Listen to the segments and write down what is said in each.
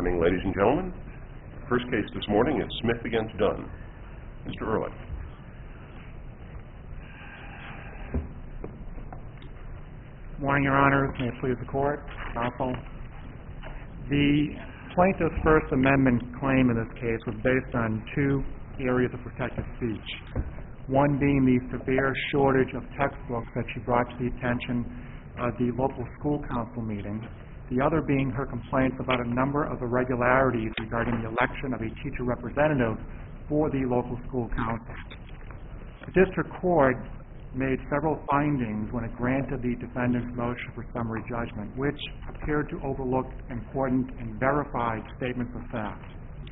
morning, ladies and gentlemen. The first case this morning is Smith against Dunn. Mr. Ehrlich. Good morning, Your Honors. May it please the Court, Counsel. The plaintiff's First Amendment claim in this case was based on two areas of protected speech. One being the severe shortage of textbooks that she brought to the attention of the local school council meeting. The other being her complaints about a number of irregularities regarding the election of a teacher representative for the local school council. The district court made several findings when it granted the defendant's motion for summary judgment, which appeared to overlook important and verified statements of fact.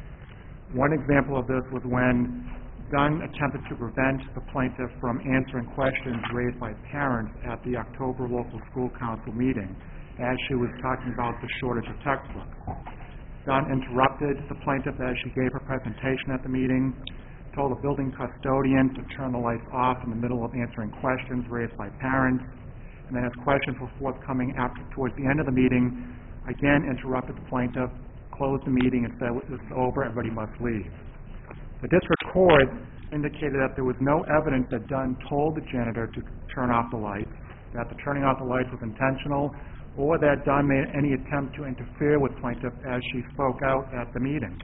One example of this was when Dunn attempted to prevent the plaintiff from answering questions raised by parents at the October local school council meeting as she was talking about the shortage of textbooks. Dunn interrupted the plaintiff as she gave her presentation at the meeting, told the building custodian to turn the lights off in the middle of answering questions raised by parents, and then as questions were forthcoming towards the end of the meeting, again interrupted the plaintiff, closed the meeting, and said, "This is over, everybody must leave." The district court indicated that there was no evidence that Dunn told the janitor to turn off the lights, that the turning off the lights was intentional, or that Dunn made any attempt to interfere with plaintiff as she spoke out at the meeting.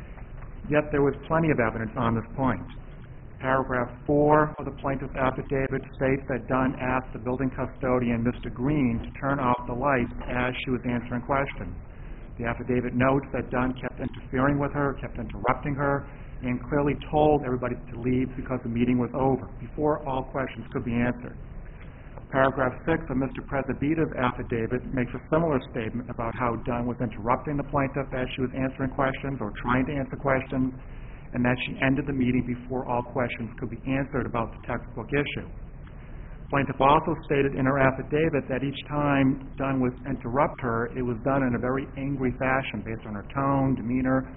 Yet there was plenty of evidence on this point. Paragraph 4 of the plaintiff's affidavit states that Dunn asked the building custodian, Mr. Green, to turn off the lights as she was answering questions. The affidavit notes that Dunn kept interfering with her, kept interrupting her, and clearly told everybody to leave because the meeting was over, before all questions could be answered. Paragraph 6 of Mr. Prezabita's affidavit makes a similar statement about how Dunn was interrupting the plaintiff as she was answering questions or trying to answer questions, and that she ended the meeting before all questions could be answered about the textbook issue. The plaintiff also stated in her affidavit that each time Dunn would interrupt her, it was done in a very angry fashion based on her tone, demeanor.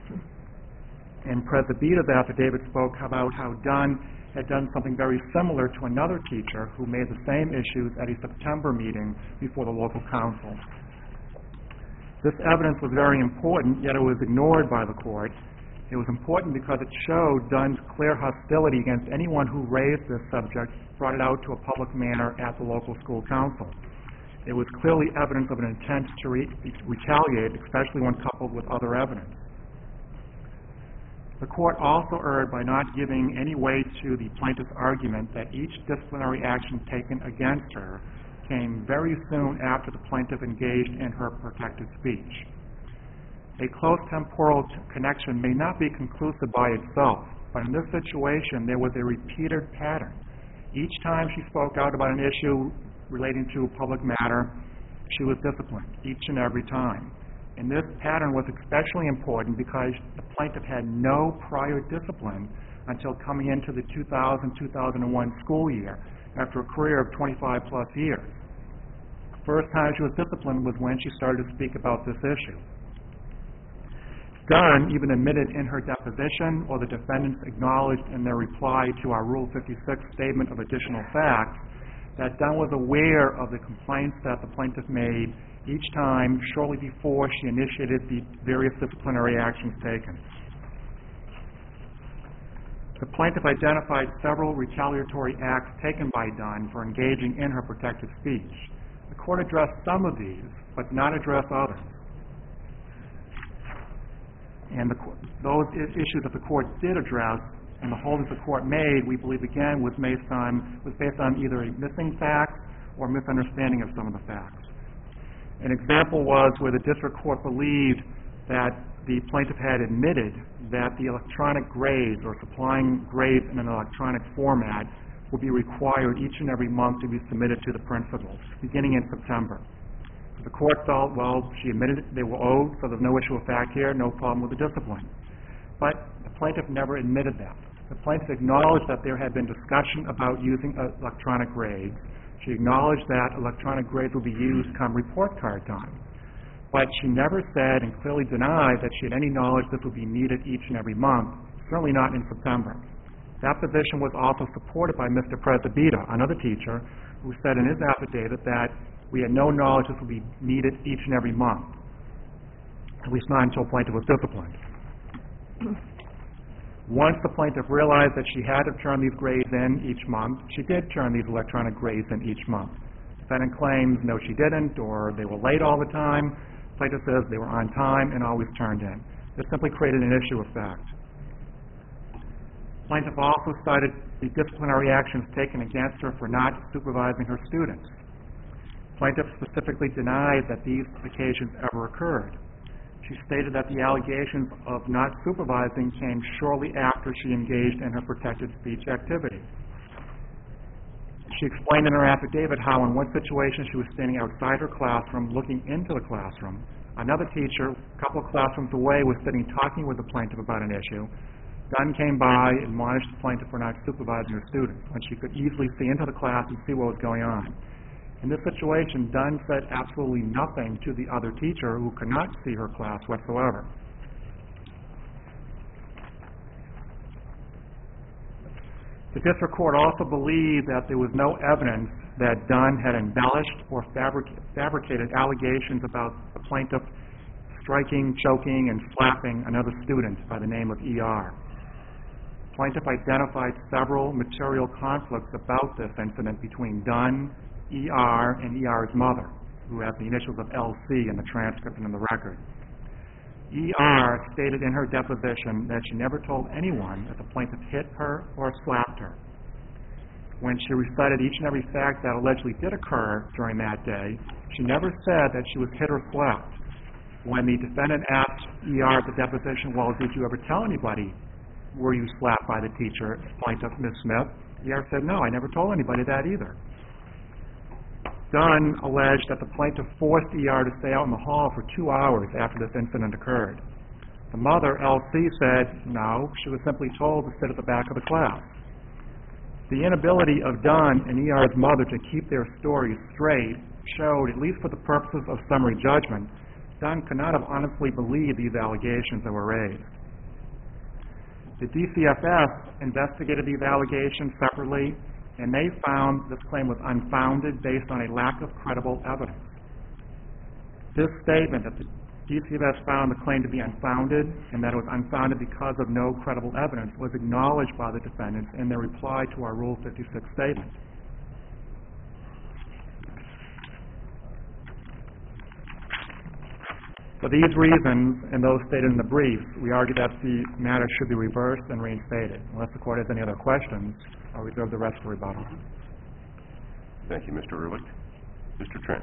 And Prezabita's affidavit spoke about how Dunn had done something very similar to another teacher who made the same issues at a September meeting before the local council. This evidence was very important, yet it was ignored by the court. It was important because it showed Dunn's clear hostility against anyone who raised this subject, brought it out to a public manner at the local school council. It was clearly evidence of an intent to retaliate, especially when coupled with other evidence. The court also erred by not giving any weight to the plaintiff's argument that each disciplinary action taken against her came very soon after the plaintiff engaged in her protected speech. A close temporal connection may not be conclusive by itself, but in this situation there was a repeated pattern. Each time she spoke out about an issue relating to a public matter, she was disciplined, each and every time. And this pattern was especially important because the plaintiff had no prior discipline until coming into the 2000-2001 school year after a career of 25 plus years. The first time she was disciplined was when she started to speak about this issue. Dunn even admitted in her deposition, or the defendants acknowledged in their reply to our Rule 56 statement of additional facts, that Dunn was aware of the complaints that the plaintiff made each time shortly before she initiated the various disciplinary actions taken. The plaintiff identified several retaliatory acts taken by Dunn for engaging in her protected speech. The court addressed some of these, but not address others. And those issues that the court did address and the holdings the court made, we believe again, was based on either a missing fact or misunderstanding of some of the facts. An example was where the district court believed that the plaintiff had admitted that the electronic grades or supplying grades in an electronic format would be required each and every month to be submitted to the principals, beginning in September. The court felt, well, she admitted they were owed, so there's no issue of fact here, no problem with the discipline. But the plaintiff never admitted that. The plaintiff acknowledged that there had been discussion about using electronic grades. She acknowledged that electronic grades would be used come report card time. But she never said and clearly denied that she had any knowledge this would be needed each and every month, certainly not in September. That position was also supported by Mr. Prezabita, another teacher, who said in his affidavit that we had no knowledge this would be needed each and every month. at least not until plaintiff was disciplined. Once the plaintiff realized that she had to turn these grades in each month, she did turn these electronic grades in each month. Defendant claims, no, she didn't, or they were late all the time. Plaintiff says they were on time and always turned in. This simply created an issue of fact. Plaintiff also cited the disciplinary actions taken against her for not supervising her students. Plaintiff specifically denied that these occasions ever occurred. She stated that the allegations of not supervising came shortly after she engaged in her protected speech activity. She explained in her affidavit how in one situation she was standing outside her classroom looking into the classroom. Another teacher, a couple of classrooms away, was sitting talking with the plaintiff about an issue. Dunn came by, admonished the plaintiff for not supervising her students, when she could easily see into the class and see what was going on. In this situation, Dunn said absolutely nothing to the other teacher who could not see her class whatsoever. The district court also believed that there was no evidence that Dunn had embellished or fabricated allegations about the plaintiff striking, choking, and slapping another student by the name of E.R. Plaintiff identified several material conflicts about this incident between Dunn, E.R., and E.R.'s mother, who has the initials of L.C. in the transcript and in the record. E.R. stated in her deposition that she never told anyone that the plaintiff hit her or slapped her. When she recited each and every fact that allegedly did occur during that day, she never said that she was hit or slapped. When the defendant asked E.R. at the deposition, well, did you ever tell anybody, were you slapped by the teacher, plaintiff, Ms. Smith? E.R. said, no, I never told anybody that either. Dunn alleged that the plaintiff forced E.R. to stay out in the hall for 2 hours after this incident occurred. The mother, L.C., said, no, she was simply told to sit at the back of the class. The inability of Dunn and E.R.'s mother to keep their stories straight showed, at least for the purposes of summary judgment, Dunn could not have honestly believed these allegations that were raised. The DCFS investigated these allegations separately, and they found this claim was unfounded based on a lack of credible evidence. This statement that the DCFS found the claim to be unfounded and that it was unfounded because of no credible evidence was acknowledged by the defendants in their reply to our Rule 56 statement. For these reasons, and those stated in the brief, we argue that the matter should be reversed and reinstated. Unless the Court has any other questions, I'll reserve the rest for rebuttal. Thank you, Mr. Ehrlich. Mr. Trent.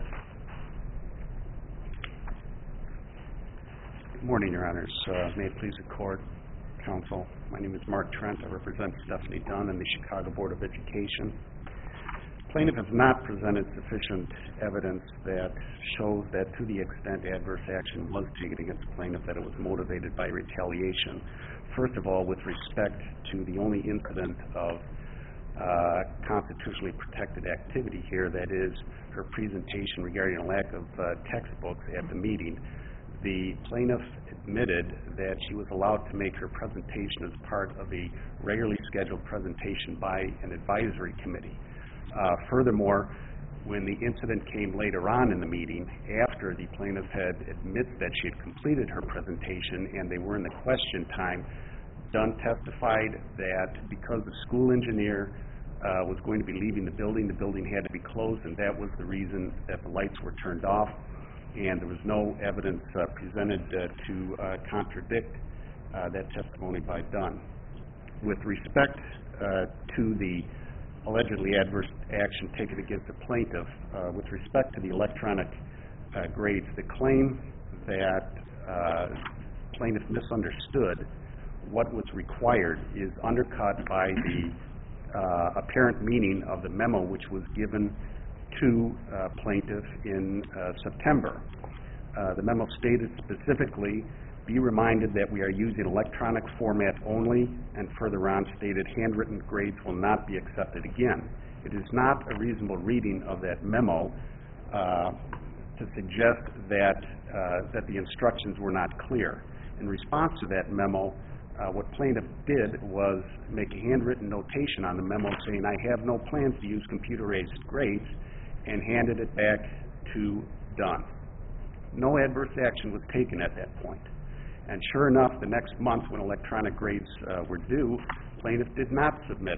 Good morning, Your Honors. May it please the Court, Counsel. My name is Mark Trent. I represent Stephanie Dunn and the Chicago Board of Education. Plaintiff has not presented sufficient evidence that shows that to the extent adverse action was taken against the plaintiff that it was motivated by retaliation. First of all, with respect to the only incident of constitutionally protected activity here, that is her presentation regarding a lack of textbooks at the meeting, the plaintiff admitted that she was allowed to make her presentation as part of a regularly scheduled presentation by an advisory committee. Furthermore, when the incident came later on in the meeting, after the plaintiff had admitted that she had completed her presentation and they were in the question time, Dunn testified that because the school engineer was going to be leaving the building had to be closed, and that was the reason that the lights were turned off, and there was no evidence presented to contradict that testimony by Dunn. With respect to the allegedly adverse action taken against the plaintiff, with respect to the electronic grades, the claim that plaintiff misunderstood what was required is undercut by the apparent meaning of the memo which was given to plaintiff in September. The memo stated specifically, be reminded that we are using electronic format only, and further on stated handwritten grades will not be accepted again. It is not a reasonable reading of that memo to suggest that the instructions were not clear. In response to that memo, what plaintiff did was make a handwritten notation on the memo saying, I have no plans to use computer-aided grades, and handed it back to Dunn. no adverse action was taken at that point. And sure enough, the next month when electronic grades were due, plaintiff did not submit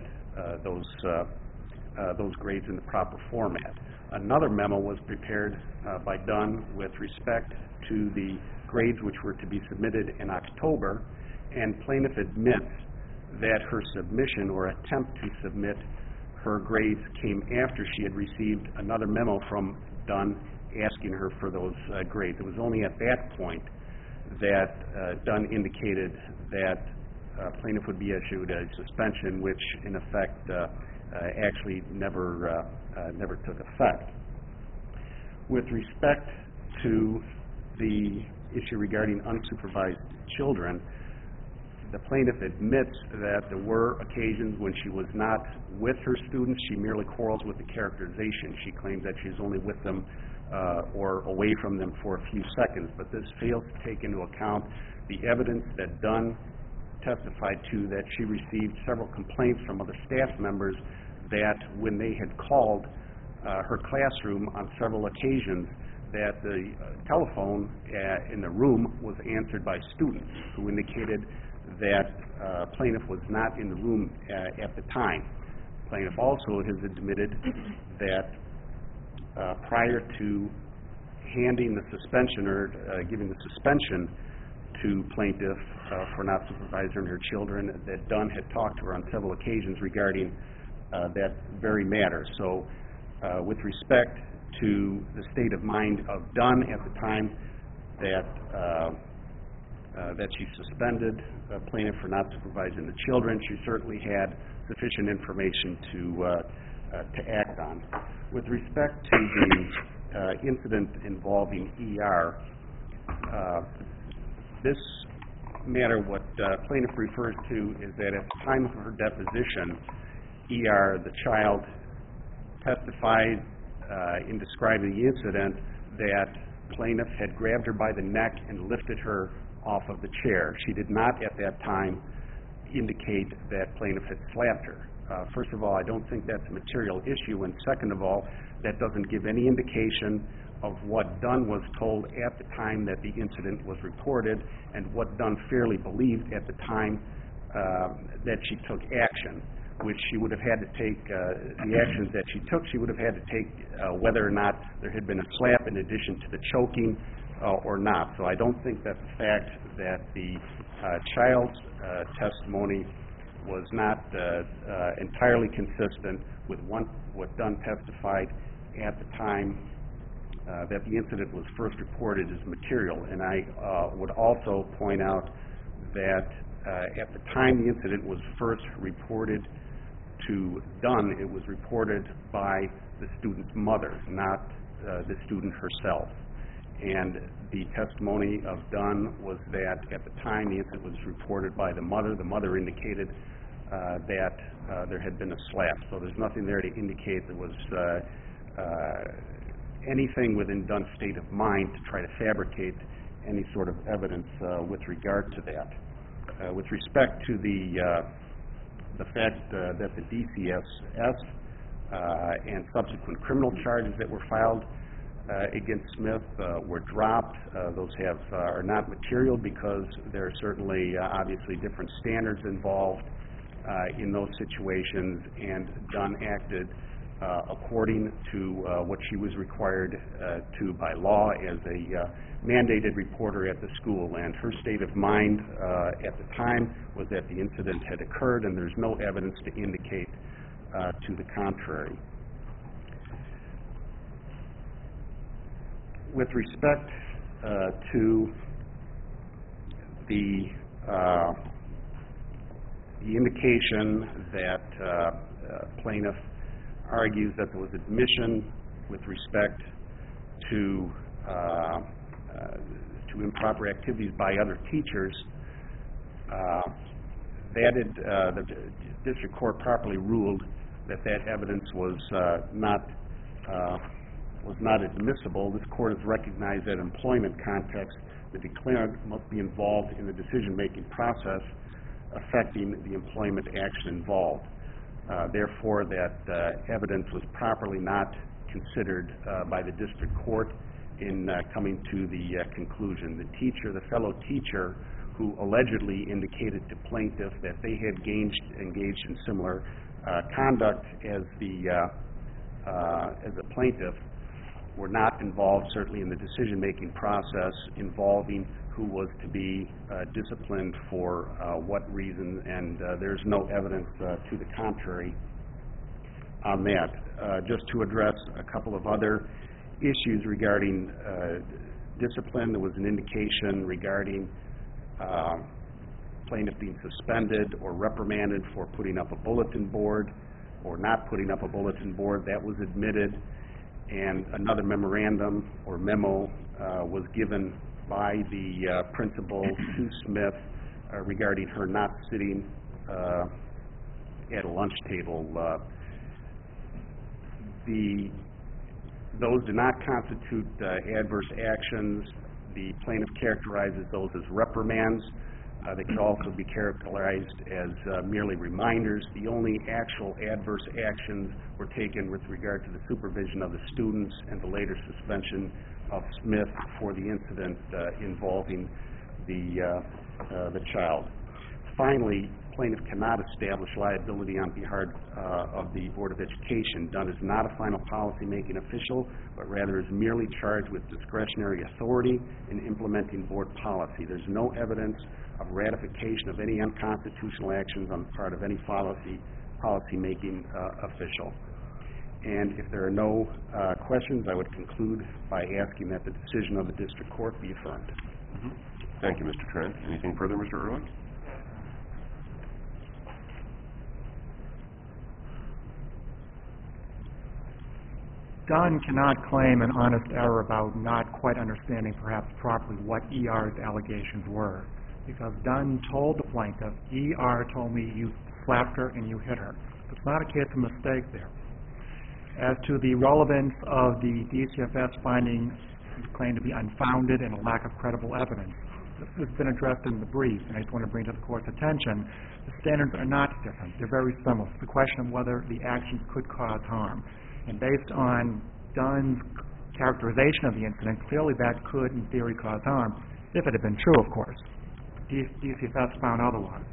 those grades in the proper format. Another memo was prepared by Dunn with respect to the grades which were to be submitted in October, and plaintiff admits that her submission or attempt to submit her grades came after she had received another memo from Dunn asking her for those grades. It was only at that point that Dunn indicated that plaintiff would be issued a suspension, which in effect actually never took effect. With respect to the issue regarding unsupervised children, the plaintiff admits that there were occasions when she was not with her students. She merely quarrels with the characterization. She claims that she's only with them or away from them for a few seconds, but this fails to take into account the evidence that Dunn testified to, that she received several complaints from other staff members that when they had called her classroom on several occasions, that the telephone in the room was answered by students who indicated that plaintiff was not in the room at the time. Plaintiff also has admitted that prior to handing the suspension or giving the suspension to plaintiff for not supervising her children, that Dunn had talked to her on several occasions regarding that very matter. So with respect to the state of mind of Dunn at the time that she suspended plaintiff for not supervising the children, she certainly had sufficient information to act on. With respect to the incident involving ER, this matter, what plaintiff refers to is that at the time of her deposition, ER, the child, testified in describing the incident that plaintiff had grabbed her by the neck and lifted her off of the chair. She did not at that time indicate that plaintiff had slapped her. First of all, I don't think that's a material issue, and second of all, that doesn't give any indication of what Dunn was told at the time that the incident was reported and what Dunn fairly believed at the time that she took action, which she would have had to take, the actions that she took, she would have had to take whether or not there had been a slap in addition to the choking or not. So I don't think that the fact that the child's testimony was not entirely consistent with what Dunn testified at the time that the incident was first reported is material. And I would also point out that at the time the incident was first reported to Dunn, it was reported by the student's mother, not the student herself. And the testimony of Dunn was that at the time the incident was reported by the mother indicated that there had been a slap. So there's nothing there to indicate there was anything within Dunn's state of mind to try to fabricate any sort of evidence with regard to that. With respect to the fact that the DCFS and subsequent criminal charges that were filed against Smith were dropped, those are not material because there are certainly obviously different standards involved in those situations, and Dunn acted according to what she was required to by law as a mandated reporter at the school, and her state of mind at the time was that the incident had occurred, and there's no evidence to indicate to the contrary. With respect to the indication that plaintiff argues that there was admission with respect to improper activities by other teachers, the district court properly ruled that that evidence was not admissible. This court has recognized that in employment context, the declarant must be involved in the decision-making process affecting the employment action involved. Therefore, that evidence was properly not considered by the district court, in coming to the conclusion. The teacher, the fellow teacher, who allegedly indicated to plaintiff that they had engaged in similar conduct as a plaintiff, were not involved certainly in the decision-making process involving who was to be disciplined for what reason, and there's no evidence to the contrary on that. Just to address a couple of other issues regarding discipline, there was an indication regarding plaintiff being suspended or reprimanded for putting up a bulletin board or not putting up a bulletin board. That was admitted, and another memorandum or memo was given by the principal to Smith regarding her not sitting at a lunch table. Those do not constitute adverse actions. The plaintiff characterizes those as reprimands. They could also be characterized as merely reminders. The only actual adverse actions were taken with regard to the supervision of the students and the later suspension of Smith for the incident involving the child. Finally, plaintiff cannot establish liability on behalf of the Board of Education. Dunn is not a final policy-making official, but rather is merely charged with discretionary authority in implementing board policy. There's no evidence of ratification of any unconstitutional actions on the part of any policy-making official. And if there are no questions, I would conclude by asking that the decision of the district court be affirmed. Thank you, Mr. Trent. Anything further, Mr. Ehrlich? Dunn cannot claim an honest error about not quite understanding perhaps properly what ER's allegations were, because Dunn told the plaintiff, ER told me you slapped her and you hit her. It's not a case of mistake there. As to the relevance of the DCFS finding claimed to be unfounded and a lack of credible evidence, this has been addressed in the brief, and I just want to bring to the court's attention, the standards are not different. They're very similar. It's the question of whether the actions could cause harm. And based on Dunn's characterization of the incident, clearly that could, in theory, cause harm, if it had been true, of course. DCFS found otherwise.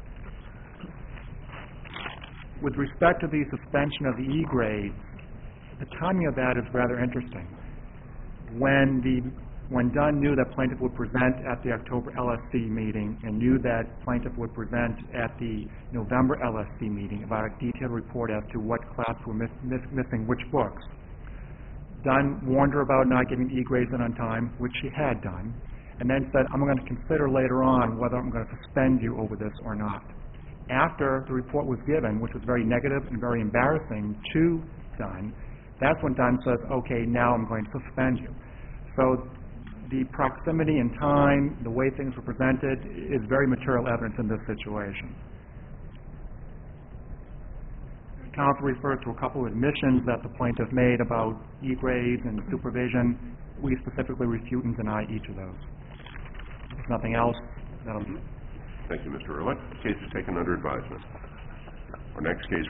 With respect to the suspension of the E grade, the timing of that is rather interesting. When Dunn knew that plaintiff would present at the October LSC meeting and knew that plaintiff would present at the November LSC meeting about a detailed report as to what class were missing which books, Dunn warned her about not getting E grades in on time, which she had done, and then said, I'm going to consider later on whether I'm going to suspend you over this or not. After the report was given, which was very negative and very embarrassing to Dunn, that's when Dunn says, okay, now I'm going to suspend you. So the proximity in time, the way things were presented, is very material evidence in this situation. Counsel refers to a couple of admissions that the plaintiff made about E grades and supervision. We specifically refute and deny each of those. If there's nothing else, that'll be it. Thank you, Mr. Ehrlich. The case is taken under advisement. Our next case